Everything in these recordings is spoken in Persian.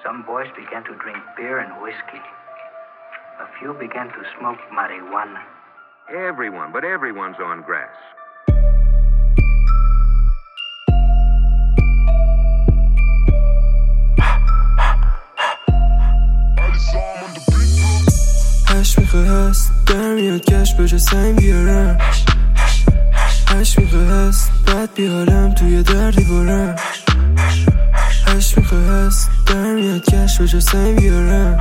Some boys began to drink beer and whiskey. A few began to smoke marijuana. Everyone, but everyone's on grass. هش میخوای هست در میاد کش بجا سنگ بیارم هش میخوای هست بعد بیارم توی در دیوارم هش میخوای هست در میاد کش بجا سنگ بیارم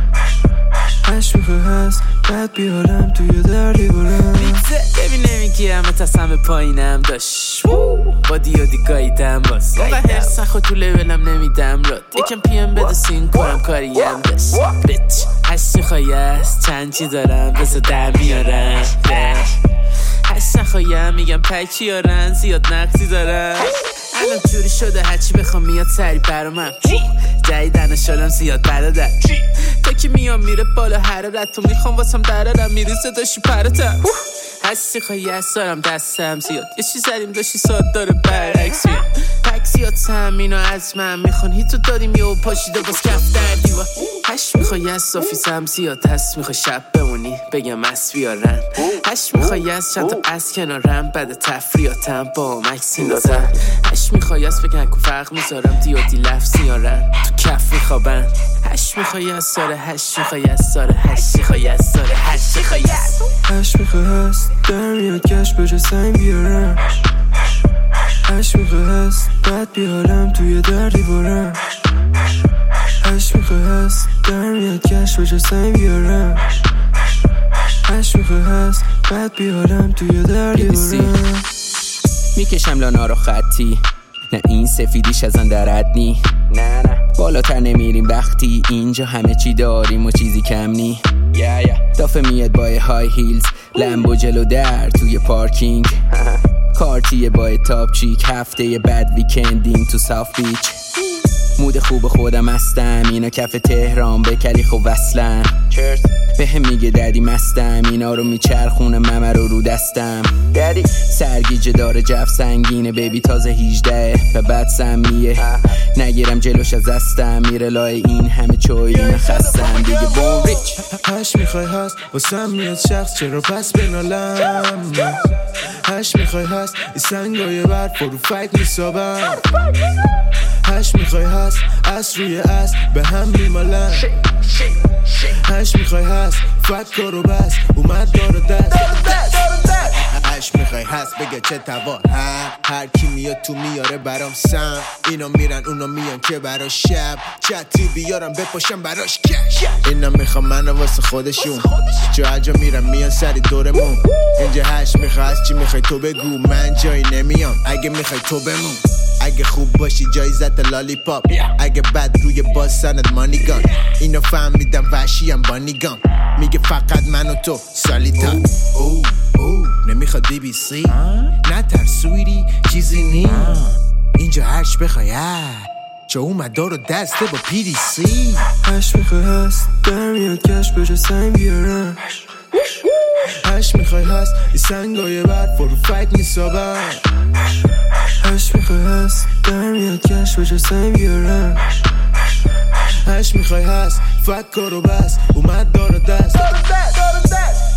هش میخوای هست بعد بیارم توی در دیوارم ببین نمیگی همه تصم پایینم داشت با دیادی گاییدم باز اونقا هرسن خود تو لیولم نمیدم راد یکم پیم بده سین کنم کاریم داشت بیچ هشت میخوایی هست چند چی دارم بسه در میارم هشت نخوایم میگم پکی یارن زیاد نقصی دارم الان جوری شده هرچی بخوام میاد سری برامم جدیدن شالم زیاد برادر تا که میام میره بالا حرارت تو میخوام واسم درارم میریزه داشتی پراتم هستی خواهی از دارم دستم زیاد یه چی زدیم داشتی ساد داره برعکس میاد پک زیاد سمینو از من میخوان هیتو دادیم یه و پاشیده باز کف در دیوار هش میخوای از صافیزم زیاد هست میخوای شب بمونی بگم از بیارن هش میخوای از چند تا از کنارم بعد تفریاتم با مکسی نازن هش میخوای از بگن که فرق میذارم دیادی لفظ میارن تو کف میخوابن هش میخوای از ساره هش میخوای از ساره هش میخوای از ساره هش میخوای از هش میخوای هست در میاد کش بجا سنگ بیارم هش میخوای هست بعد بیارم توی در دیوارم هش میخوای هست در میاد کش بجا سنگ بیارم هش میخوای هست بعد بیارم توی در دیوارم میکشم لانا رو خطی نه این سفیدیش از آن درد نی نه بالاتر نمیریم وقتی اینجا همه چی داریم و چیزی کم نی دافه میاد با های هیلز لمبو جلو در توی پارکینگ کارتیه با تاپ چیک هفته بعد ویکندینگ تو ساف بیچ مود خوب خودم هستم اینا کف تهران بکلی خوب وصلن به هم میگه دردی مستم اینا رو میچرخونه ممه رو دستم دردی سرگیجه داره جف سنگینه بیبی تازه 18 و بعد سمیه نگیرم جلوش از دستم میره لای این همه چوی من خستم دیگه بوم ریچ هش میخوای هست واسم میاد شخص چرا پس بنالم هش میخوای هست این سنگای برد فرو فکر میسابم هش میخوای هست از روی از به هم میمالن هش میخوای هست فکر کارو بس اومد دارو دست هش میخوای هست بگه چه توا هر کی میاد تو میاره برام سم اینا میرن اونا میان که براش شب چتی بیارم بپاشم براش کش اینا میخوام منو واسه خودشون جا جا میرم میان سری دورمون اینجا هش میخوای چی میخوای تو بگو من جایی نمیام اگه میخوای تو بمون اگه خوب باشی جایزت لالی پاپ اگه بد روی باز سند مانیگان اینو فهمیدم وحشیم با نیگان میگه فقط من و تو سالیتان نمیخواد BBC نه ترسویری چیزی نی اینجا هرچ بخوای چه اومد دارو دسته با PDC هش میخوای هست در میاد کش بجا سنگ بیارم هش میخوای هست این سنگای برد فرو فکر میسابم هش میخوای هست در میاد کش بجا سنگ بیارم هش میخوای هست فکر کارو بس اومد دارو دست